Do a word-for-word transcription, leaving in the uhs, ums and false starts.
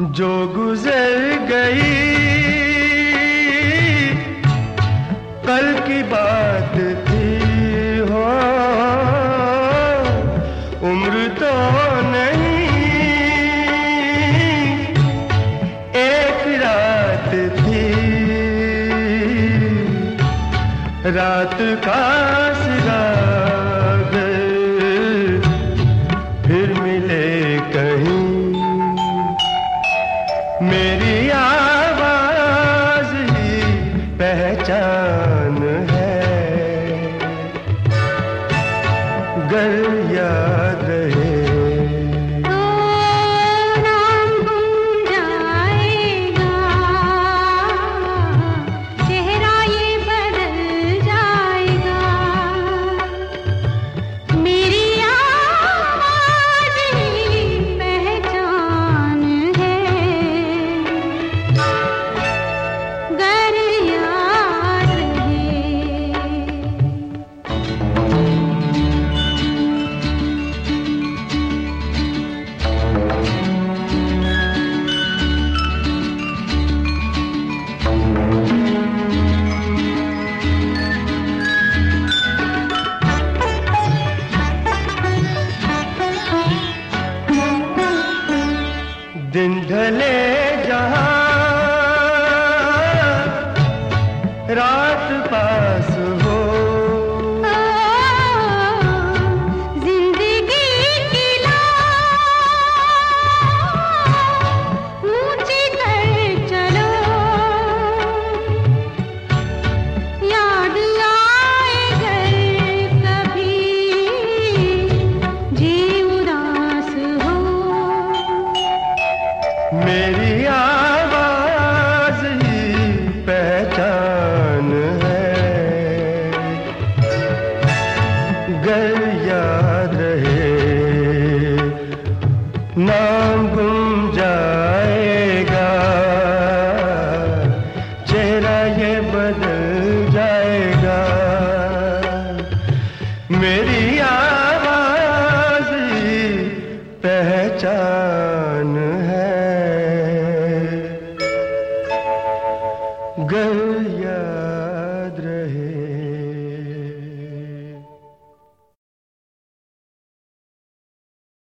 जो गुजर गई कल की बात थी हो, उम्र तो नहीं एक रात थी, रात का सिरा फिर मिले कहीं, मेरी आवाज ही पहचान है, गर याद रहे दिन ढले जहां रात पास हो, जिंदगी की ऊंची कर चलो, याद आए घर कभी जी उदास हो, मेरी आवाज ही पहचान है, गर याद रहे नाम गुम जाएगा, चेहरा ये बदल जाएगा, मेरी आवाज ही पहचान है, गर याद